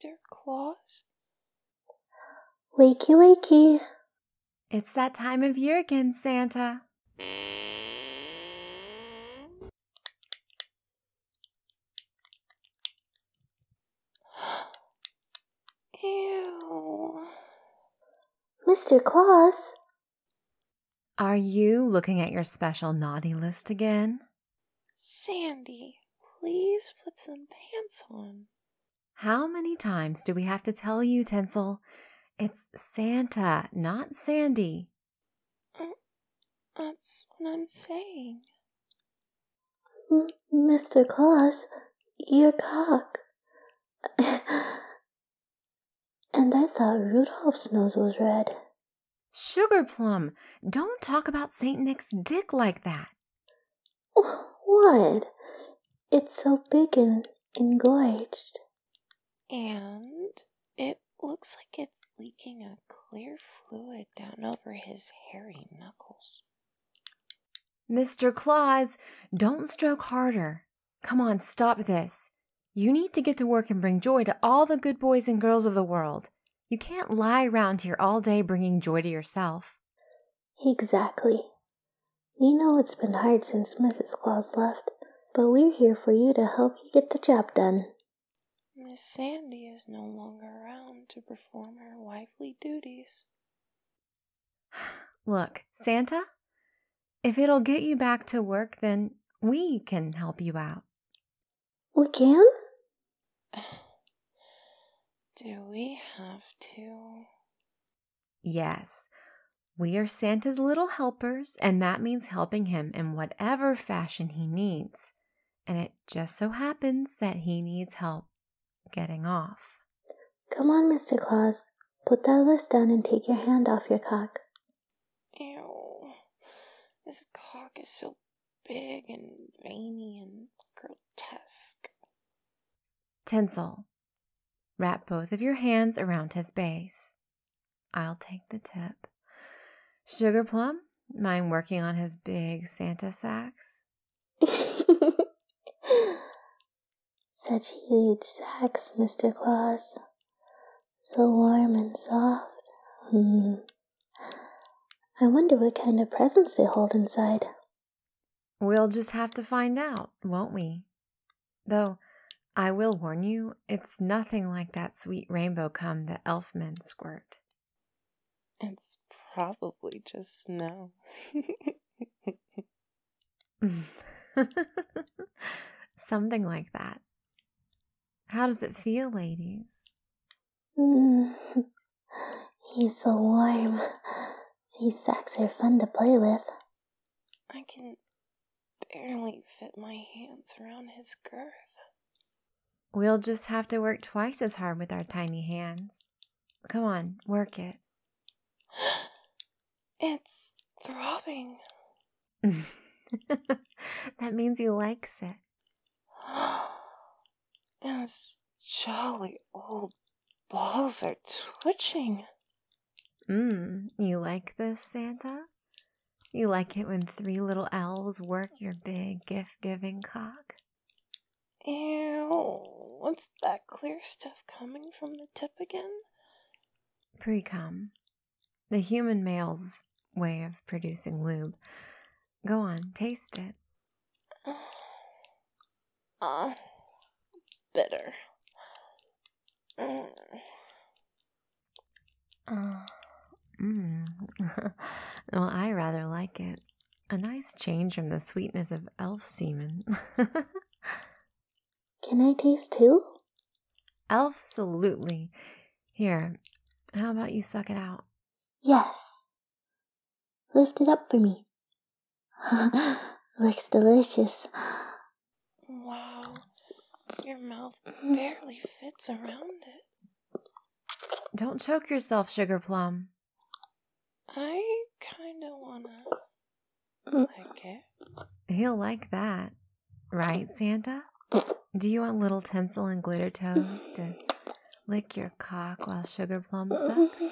Mr. Claus? Wakey, wakey. It's that time of year again, Santa. Ew. Mr. Claus? Are you looking at your special naughty list again? Sandy, please put some pants on. How many times do we have to tell you, Tinsel? It's Santa, not Sandy. That's what I'm saying. Mr. Claus, your cock. And I thought Rudolph's nose was red. Sugar Plum, don't talk about Saint Nick's dick like that. What? It's so big and engorged. And it looks like it's leaking a clear fluid down over his hairy knuckles. Mr. Claus, don't stroke harder. Come on, stop this. You need to get to work and bring joy to all the good boys and girls of the world. You can't lie around here all day bringing joy to yourself. Exactly. We know it's been hard since Mrs. Claus left, but we're here for you to help you get the job done. Miss Sandy is no longer around to perform her wifely duties. Look, Santa, if it'll get you back to work, then we can help you out. We can? Do we have to? Yes, we are Santa's little helpers, and that means helping him in whatever fashion he needs. And it just so happens that he needs help getting off. Come on, Mr. Claus. Put that list down and take your hand off your cock. Ew. This cock is so big and veiny and grotesque. Tinsel, wrap both of your hands around his base. I'll take the tip. Sugar Plum, mind working on his big Santa sacks? Such huge sacks, Mr. Claus. So warm and soft. I wonder what kind of presents they hold inside. We'll just have to find out, won't we? Though, I will warn you, it's nothing like that sweet rainbow cum that elfmen squirt. It's probably just snow. Something like that. How does it feel, ladies? He's so warm. These sacks are fun to play with. I can barely fit my hands around his girth. We'll just have to work twice as hard with our tiny hands. Come on, work it. It's throbbing. That means he likes it. His jolly old balls are twitching. You like this, Santa? You like it when 3 little elves work your big gift-giving cock? Ew, what's that clear stuff coming from the tip again? Pre-cum. The human male's way of producing lube. Go on, taste it. Bitter. Well, I rather like it. A nice change from the sweetness of elf semen. Can I taste too? Absolutely. Here, how about you suck it out? Yes. Lift it up for me. Looks delicious. Wow, your mouth barely fits around it. Don't choke yourself, Sugar Plum. I kinda wanna lick it. He'll like that. Right, Santa? Do you want little Tinsel and Glitter Toes to lick your cock while Sugar Plum sucks?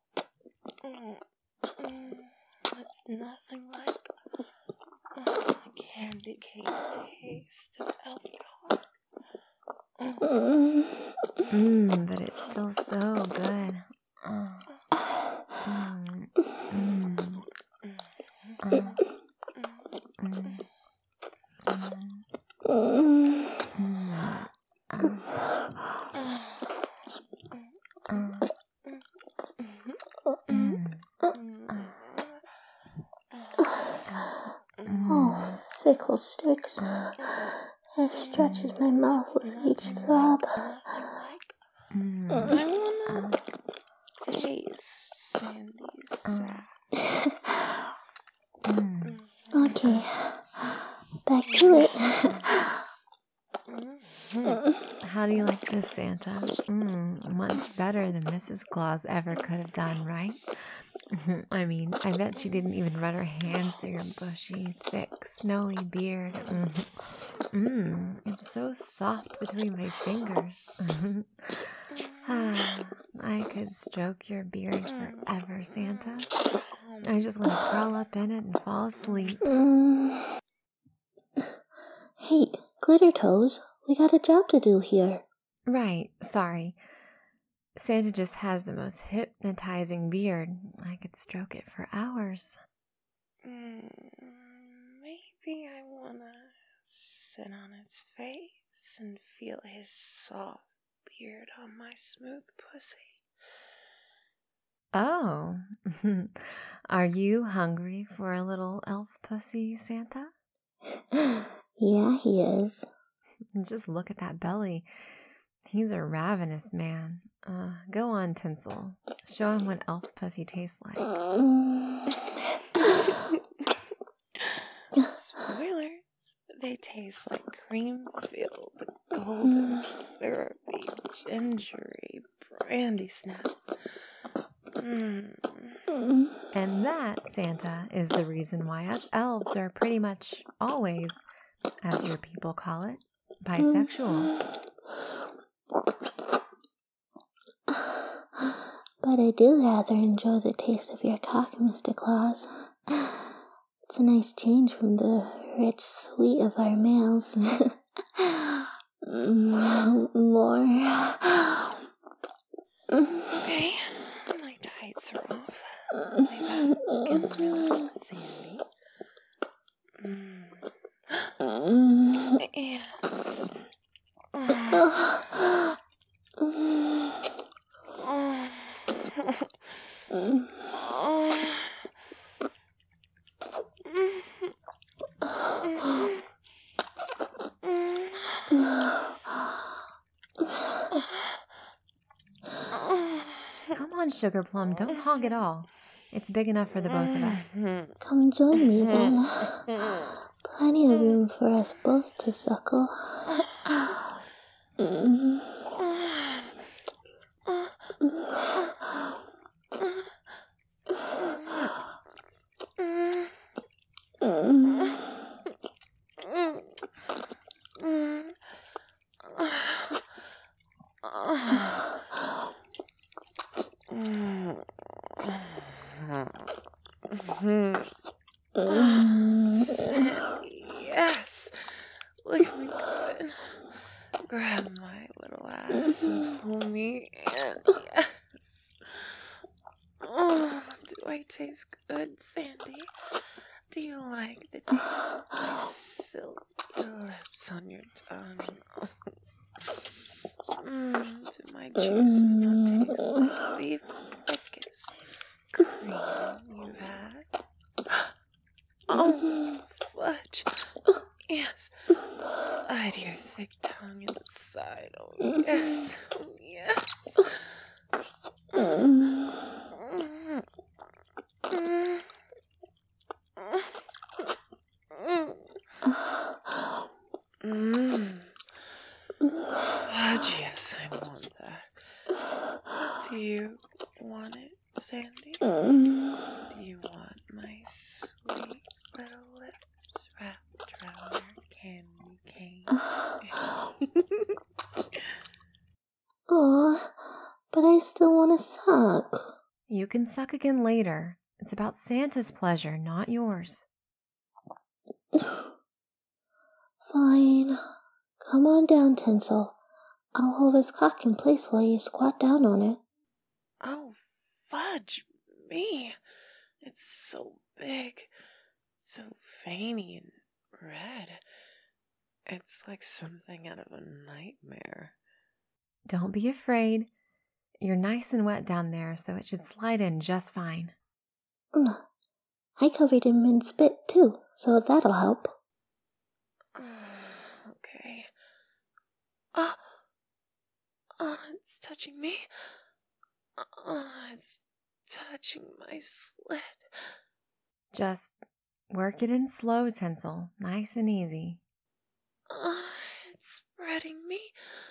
It's nothing like candy cane taste of elf cock. But it's still so good. Oh, sickle sticks. It stretches my mouth with each throb. I wanna taste Sandy's sass. Okay, back to it. How do you like this, Santa? Much better than Mrs. Claus ever could have done, right? I mean, I bet she didn't even run her hands through your bushy, thick, snowy beard. It's so soft between my fingers. I could stroke your beard forever, Santa. I just want to curl up in it and fall asleep. Hey, Glitter Toes, we got a job to do here. Right, sorry. Santa just has the most hypnotizing beard. I could stroke it for hours. Maybe I wanna sit on his face and feel his soft beard on my smooth pussy. Oh, are you hungry for a little elf pussy, Santa? Yeah, he is. Just look at that belly. He's a ravenous man. Go on, Tinsel. Show him what elf pussy tastes like. Spoilers. They taste like cream-filled, golden, syrupy, gingery brandy snaps. And that, Santa, is the reason why us elves are pretty much always, as your people call it, bisexual. But I do rather enjoy the taste of your cock, Mr. Claus. It's a nice change from the rich sweet of our males. More. Okay, my tights are off. Lay back and relax, Sandy. Yes. Come on, Sugar Plum, don't hog it all. It's big enough for the both of us. Come join me then. Plenty of room for us both to suckle. Sandy, yes. Lick me good. Grab my little ass and pull me in, yes. Oh, do I taste good, Sandy? Do you like the taste of my silky lips on your tongue? Do my juices not taste like the thickest cream you've had? Oh, fudge. Yes, slide your thick tongue inside. Oh, yes. Oh, yes. Fudge, yes, I want that. Do you want it, Sandy? Do you want my sweet little lips wrapped around your candy cane? Aw, but I still want to suck. You can suck again later. It's about Santa's pleasure, not yours. Fine. Come on down, Tinsel. I'll hold his cock in place while you squat down on it. Oh, fudge me. It's so big, so veiny and red. It's like something out of a nightmare. Don't be afraid. You're nice and wet down there, so it should slide in just fine. I covered him in spit, too, so that'll help. Okay. It's touching me. It's touching my slit. Just work it in slow, Tinsel. Nice and easy. It's spreading me.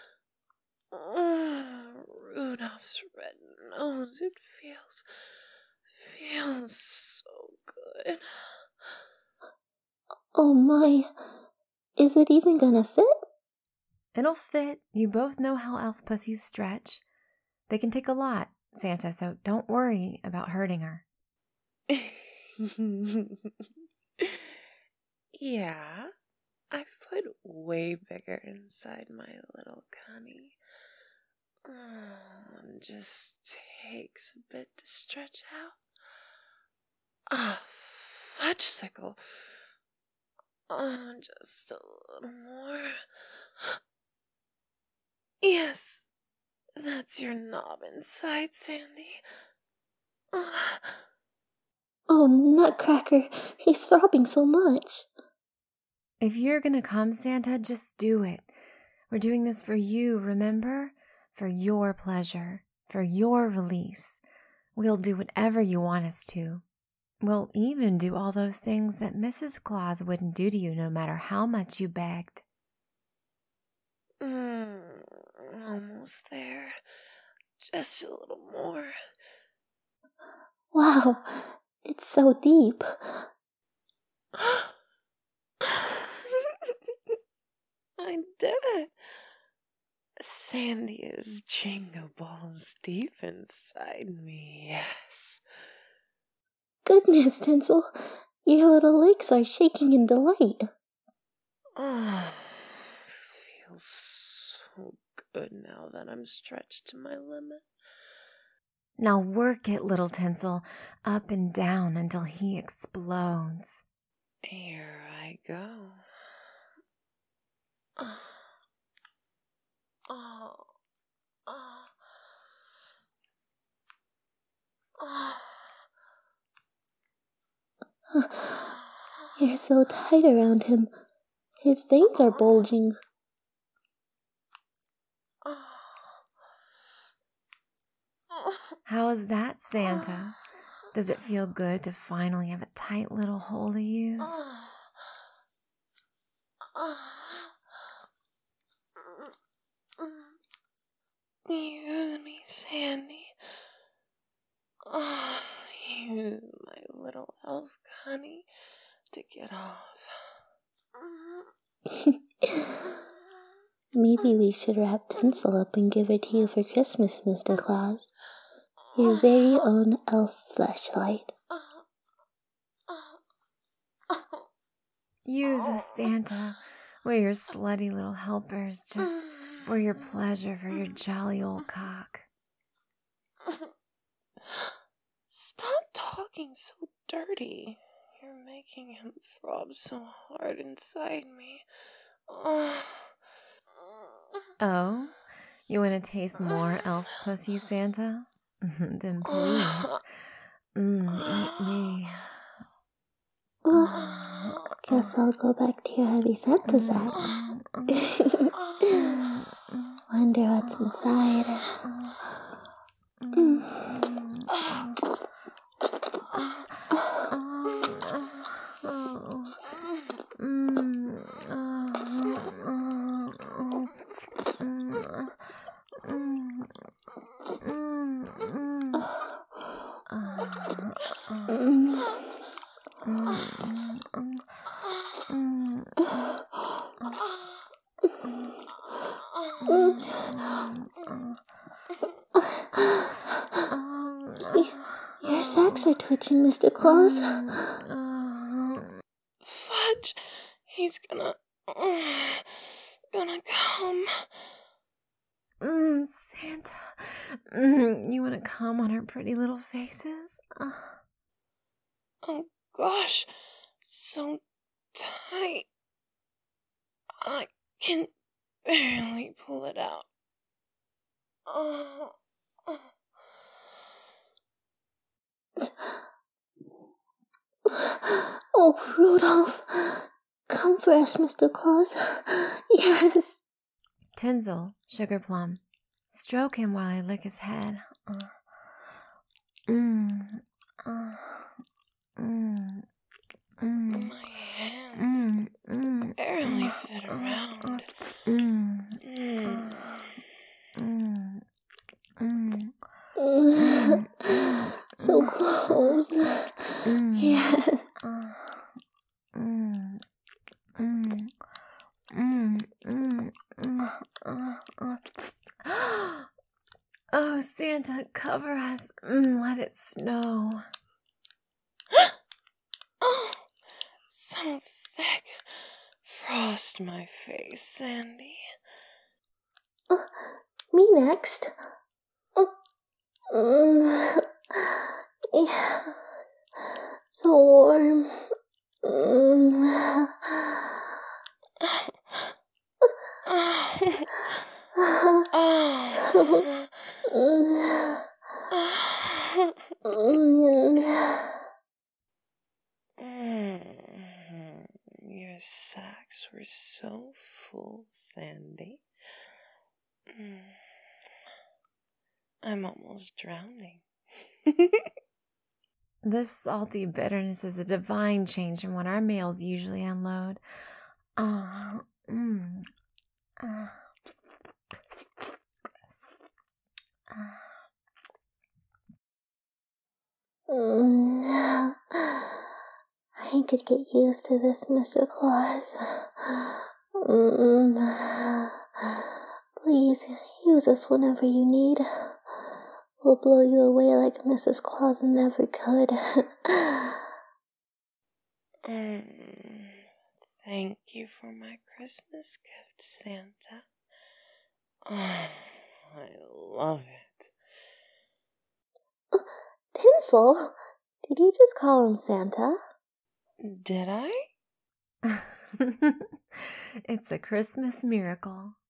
Rudolph's red nose. It feels so good. Oh my, is it even gonna fit? It'll fit. You both know how elf pussies stretch. They can take a lot, Santa, so don't worry about hurting her. Yeah, I've put way bigger inside my little cunny. It just takes a bit to stretch out. Fudgesicle. Just a little more. Yes, that's your knob inside, Sandy. Oh, Nutcracker, he's throbbing so much. If you're gonna come, Santa, just do it. We're doing this for you, remember? For your pleasure, for your release. We'll do whatever you want us to. We'll even do all those things that Mrs. Claus wouldn't do to you no matter how much you begged. Almost there. Just a little more. Wow, it's so deep. I did it. Sandy is jingle balls deep inside me, yes. Goodness, Tinsel, your little legs are shaking in delight. Feels so good now that I'm stretched to my limit. Now work it, little Tinsel, up and down until he explodes. Here I go. You're so tight around him. His veins are bulging. How is that, Santa? Does it feel good to finally have a tight little hole to use? Use me, Sandy. Use my little elf honey to get off. Maybe we should wrap Tinsel up and give it to you for Christmas, Mr. Claus. Your very own elf fleshlight. Use us, Santa. We're your slutty little helpers, just for your pleasure, for your jolly old cock. Stop talking so dirty. You're making him throb so hard inside me. Oh? You want to taste more elf pussy, Santa? Then please. Eat me. Guess I'll go back to your heavy Santa sack. Wonder what's inside. Your sacks are twitching, Mr. Claus. Fudge! He's gonna Santa. You want to come on our pretty little faces? Oh gosh, so tight. I can barely pull it out. Oh. Oh, Rudolph, come for us, Mr. Claus. Yes. Tinsel, Sugar Plum, stroke him while I lick his head. My hands barely fit around. So close. Yes. Oh, Santa, cover us. Let it snow. Oh, so thick. Frost my face, Sandy. Me next. Yeah. So warm. Your sacks were so full, Sandy. I'm almost drowning. This salty bitterness is a divine change from what our males usually unload. I could get used to this, Mr. Claus. Please, use us whenever you need. We'll blow you away like Mrs. Claus never could. Thank you for my Christmas gift, Santa. Oh, I love it. Tinsel? Did you just call him Santa? Did I? It's a Christmas miracle.